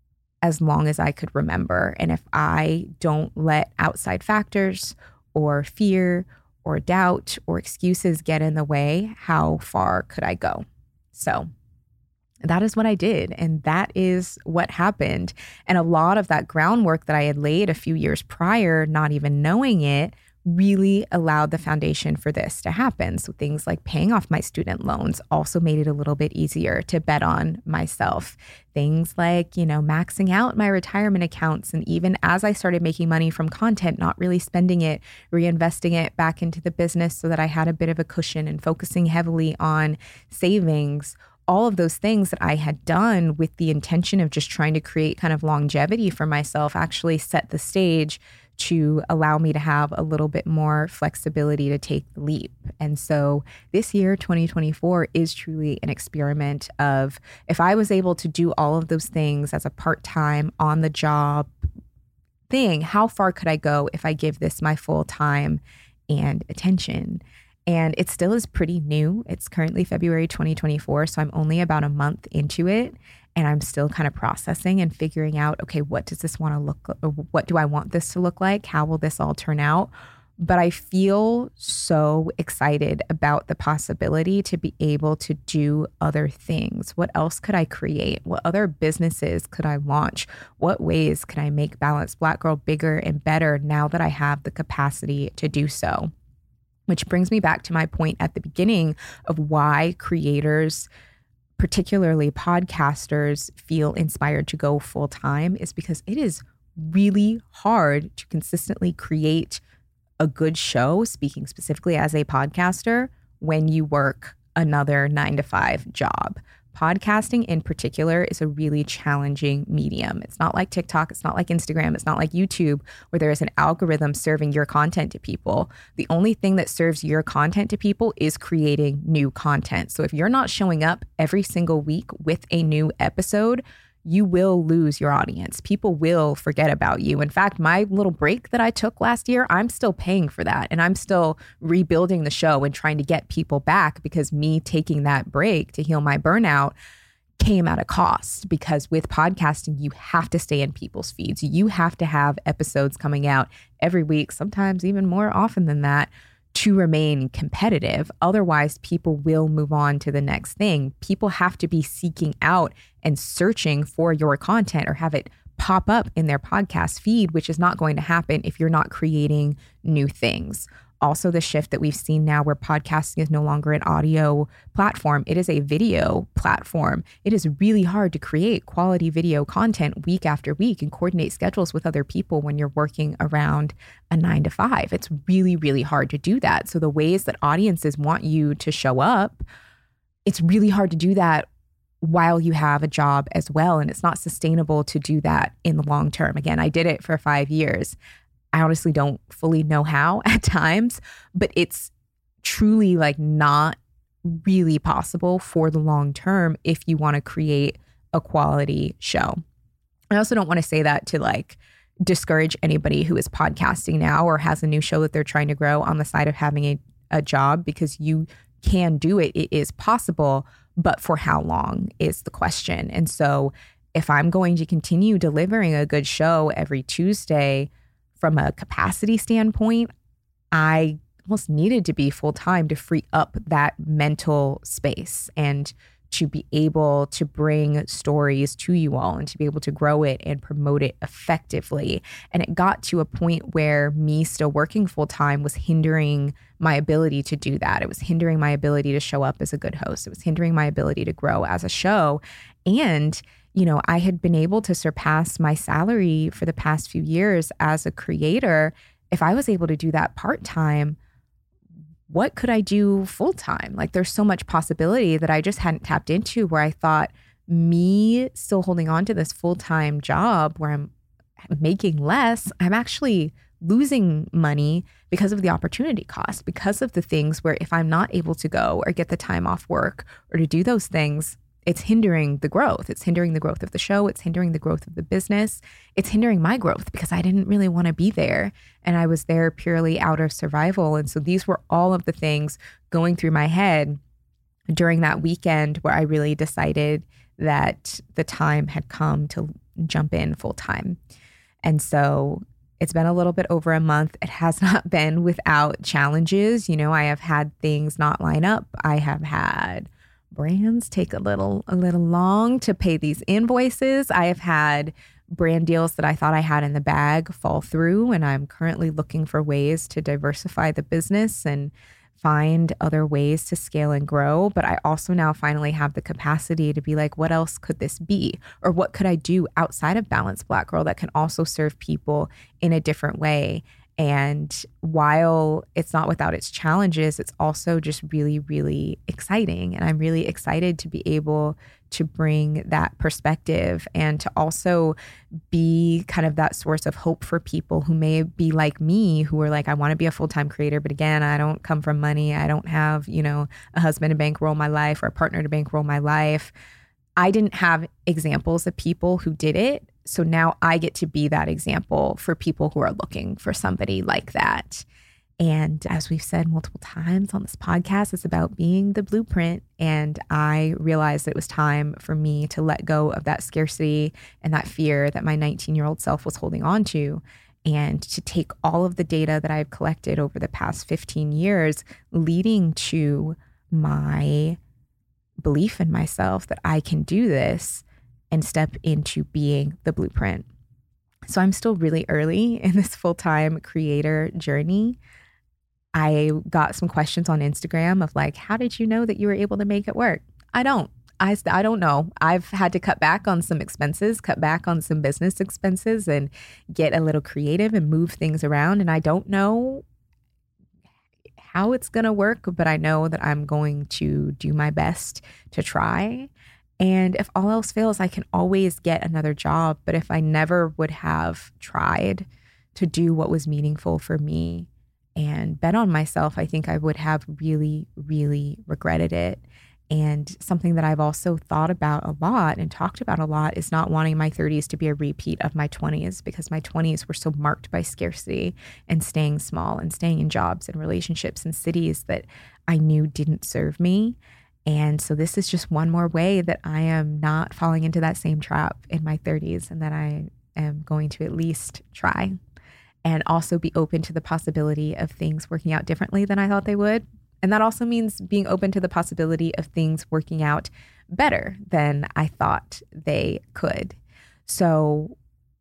as long as I could remember. And if I don't let outside factors or fear or doubt or excuses get in the way, how far could I go? So that is what I did. And that is what happened. And a lot of that groundwork that I had laid a few years prior, not even knowing it, really allowed the foundation for this to happen. So things like paying off my student loans also made it a little bit easier to bet on myself. Things like, you know, maxing out my retirement accounts. And even as I started making money from content, not really spending it, reinvesting it back into the business so that I had a bit of a cushion and focusing heavily on savings. All of those things that I had done with the intention of just trying to create kind of longevity for myself actually set the stage to allow me to have a little bit more flexibility to take the leap. And so this year, twenty twenty-four, is truly an experiment of, if I was able to do all of those things as a part-time, on-the-job thing, how far could I go if I give this my full time and attention? And it still is pretty new. It's currently February twenty twenty-four, so I'm only about a month into it. And I'm still kind of processing and figuring out, okay, what does this want to look like? What do I want this to look like? How will this all turn out? But I feel so excited about the possibility to be able to do other things. What else could I create? What other businesses could I launch? What ways can I make Balanced Black Girl bigger and better now that I have the capacity to do so? Which brings me back to my point at the beginning of why creators, particularly podcasters, feel inspired to go full time, is because it is really hard to consistently create a good show, speaking specifically as a podcaster, when you work another nine to five job. Podcasting in particular is a really challenging medium. It's not like TikTok. It's not like Instagram. It's not like YouTube, where there is an algorithm serving your content to people. The only thing that serves your content to people is creating new content. So if you're not showing up every single week with a new episode, you will lose your audience. People will forget about you. In fact, my little break that I took last year, I'm still paying for that. And I'm still rebuilding the show and trying to get people back, because me taking that break to heal my burnout came at a cost. Because with podcasting, you have to stay in people's feeds. You have to have episodes coming out every week, sometimes even more often than that, to remain competitive. Otherwise, people will move on to the next thing. People have to be seeking out and searching for your content or have it pop up in their podcast feed, which is not going to happen if you're not creating new things. Also, the shift that we've seen now where podcasting is no longer an audio platform, it is a video platform. It is really hard to create quality video content week after week and coordinate schedules with other people when you're working around a nine to five. It's really, really hard to do that. So the ways that audiences want you to show up, it's really hard to do that while you have a job as well. And it's not sustainable to do that in the long term. Again, I did it for five years. I honestly don't fully know how at times, but it's truly like not really possible for the long term if you want to create a quality show. I also don't want to say that to like discourage anybody who is podcasting now or has a new show that they're trying to grow on the side of having a, a job, because you can do it. It is possible, but for how long is the question. And so if I'm going to continue delivering a good show every Tuesday, from a capacity standpoint, I almost needed to be full-time to free up that mental space and to be able to bring stories to you all and to be able to grow it and promote it effectively. And it got to a point where me still working full-time was hindering my ability to do that. It was hindering my ability to show up as a good host. It was hindering my ability to grow as a show. And you know, I had been able to surpass my salary for the past few years as a creator. If I was able to do that part-time, what could I do full-time? Like there's so much possibility that I just hadn't tapped into, where I thought me still holding on to this full-time job where I'm making less, I'm actually losing money because of the opportunity cost, because of the things where if I'm not able to go or get the time off work or to do those things, it's hindering the growth. It's hindering the growth of the show. It's hindering the growth of the business. It's hindering my growth because I didn't really want to be there. And I was there purely out of survival. And so these were all of the things going through my head during that weekend where I really decided that the time had come to jump in full time. And so it's been a little bit over a month. It has not been without challenges. You know, I have had things not line up. I have had brands take a little a little long to pay these invoices. I have had brand deals that I thought I had in the bag fall through, and I'm currently looking for ways to diversify the business and find other ways to scale and grow. But I also now finally have the capacity to be like, what else could this be? Or what could I do outside of Balanced Black Girl that can also serve people in a different way? And while it's not without its challenges, it's also just really, really exciting. And I'm really excited to be able to bring that perspective and to also be kind of that source of hope for people who may be like me, who are like, I want to be a full-time creator, but again, I don't come from money. I don't have, you know, a husband to bankroll my life or a partner to bankroll my life. I didn't have examples of people who did it. So now I get to be that example for people who are looking for somebody like that. And as we've said multiple times on this podcast, it's about being the blueprint. And I realized it was time for me to let go of that scarcity and that fear that my nineteen-year-old self was holding on to, and to take all of the data that I've collected over the past fifteen years, leading to my belief in myself that I can do this, and step into being the blueprint. So I'm still really early in this full-time creator journey. I got some questions on Instagram of like, how did you know that you were able to make it work? I don't. I, I don't know. I've had to cut back on some expenses, cut back on some business expenses, and get a little creative and move things around. And I don't know how it's going to work, but I know that I'm going to do my best to try. And if all else fails, I can always get another job. But if I never would have tried to do what was meaningful for me and bet on myself, I think I would have really, really regretted it. And something that I've also thought about a lot and talked about a lot is not wanting my thirties to be a repeat of my twenties, because my twenties were so marked by scarcity and staying small and staying in jobs and relationships and cities that I knew didn't serve me. And so this is just one more way that I am not falling into that same trap in my thirties, and that I am going to at least try and also be open to the possibility of things working out differently than I thought they would. And that also means being open to the possibility of things working out better than I thought they could. So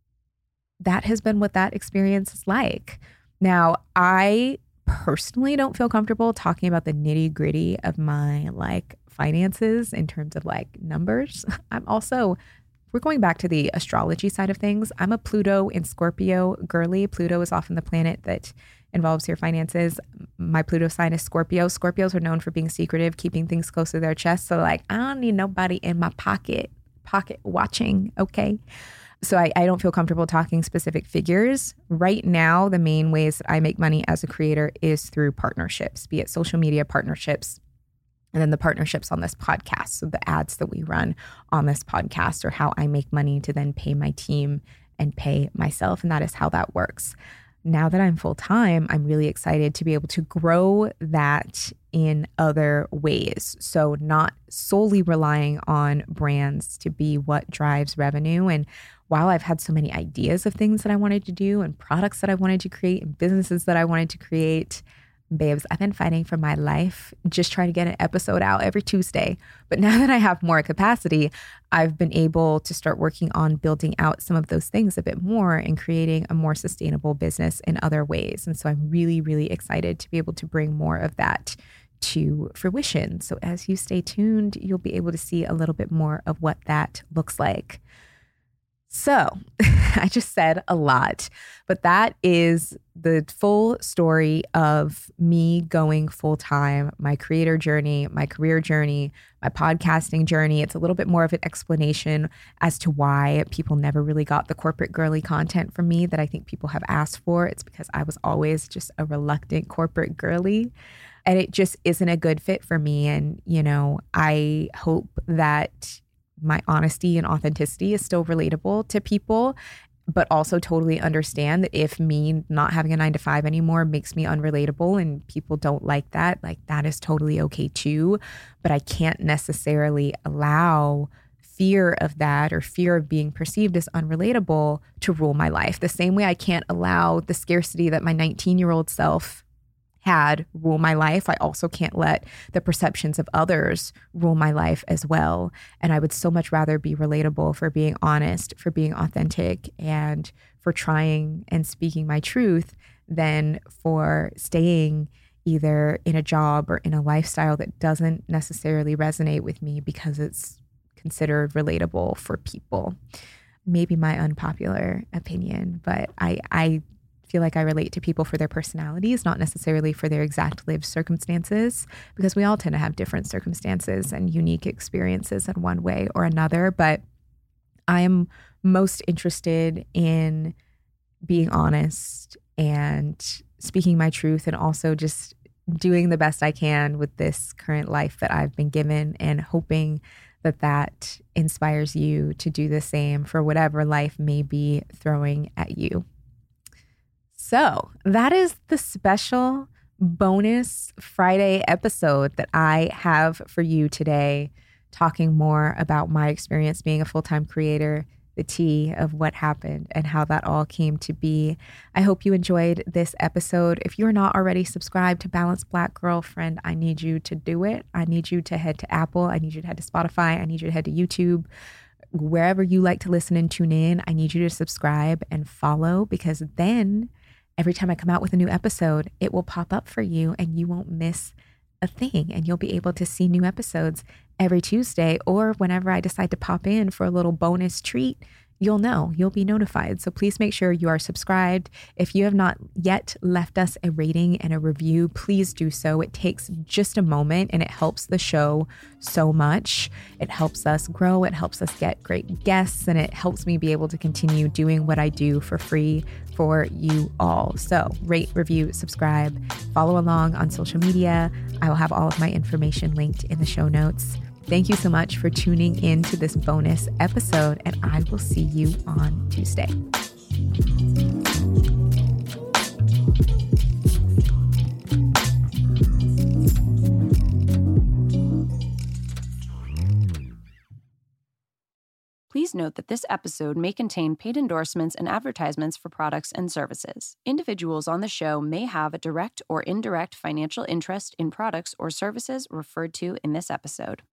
that has been what that experience is like. Now, I personally don't feel comfortable talking about the nitty gritty of my like finances in terms of like numbers. I'm also, we're going back to the astrology side of things. I'm a Pluto in Scorpio girly. Pluto is often the planet that involves your finances. My Pluto sign is Scorpio. Scorpios are known for being secretive, keeping things close to their chest. So like, I don't need nobody in my pocket, pocket watching. Okay. So I, I don't feel comfortable talking specific figures. Right now, the main ways that I make money as a creator is through partnerships, be it social media partnerships, and then the partnerships on this podcast. So the ads that we run on this podcast are how I make money to then pay my team and pay myself. And that is how that works. Now that I'm full-time, I'm really excited to be able to grow that in other ways. So not solely relying on brands to be what drives revenue. And while I've had so many ideas of things that I wanted to do and products that I wanted to create and businesses that I wanted to create, babes, I've been fighting for my life, just trying to get an episode out every Tuesday. But now that I have more capacity, I've been able to start working on building out some of those things a bit more and creating a more sustainable business in other ways. And so I'm really, really excited to be able to bring more of that to fruition. So as you stay tuned, you'll be able to see a little bit more of what that looks like. So I just said a lot, but that is the full story of me going full time, my creator journey, my career journey, my podcasting journey. It's a little bit more of an explanation as to why people never really got the corporate girly content from me that I think people have asked for. It's because I was always just a reluctant corporate girly, and it just isn't a good fit for me. And, you know, I hope that my honesty and authenticity is still relatable to people, but also totally understand that if me not having a nine to five anymore makes me unrelatable and people don't like that, like that is totally okay too. But I can't necessarily allow fear of that or fear of being perceived as unrelatable to rule my life. The same way I can't allow the scarcity that my nineteen year old self had rule my life, I also can't let the perceptions of others rule my life as well. And I would so much rather be relatable for being honest, for being authentic, and for trying and speaking my truth than for staying either in a job or in a lifestyle that doesn't necessarily resonate with me because it's considered relatable for people. Maybe my unpopular opinion, but I, I feel like I relate to people for their personalities, not necessarily for their exact lived circumstances, because we all tend to have different circumstances and unique experiences in one way or another. But I'm most interested in being honest and speaking my truth, and also just doing the best I can with this current life that I've been given, and hoping that that inspires you to do the same for whatever life may be throwing at you. So that is the special bonus Friday episode that I have for you today, talking more about my experience being a full-time creator, the tea of what happened and how that all came to be. I hope you enjoyed this episode. If you're not already subscribed to Balanced Black Girlfriend, I need you to do it. I need you to head to Apple. I need you to head to Spotify. I need you to head to YouTube. Wherever you like to listen and tune in, I need you to subscribe and follow, because then every time I come out with a new episode, it will pop up for you and you won't miss a thing, and you'll be able to see new episodes every Tuesday, or whenever I decide to pop in for a little bonus treat, you'll know, you'll be notified. So please make sure you are subscribed. If you have not yet left us a rating and a review, please do so. It takes just a moment and it helps the show so much. It helps us grow. It helps us get great guests, and it helps me be able to continue doing what I do for free for you all. So rate, review, subscribe, follow along on social media. I will have all of my information linked in the show notes. Thank you so much for tuning in to this bonus episode, and I will see you on Tuesday. Please note that this episode may contain paid endorsements and advertisements for products and services. Individuals on the show may have a direct or indirect financial interest in products or services referred to in this episode.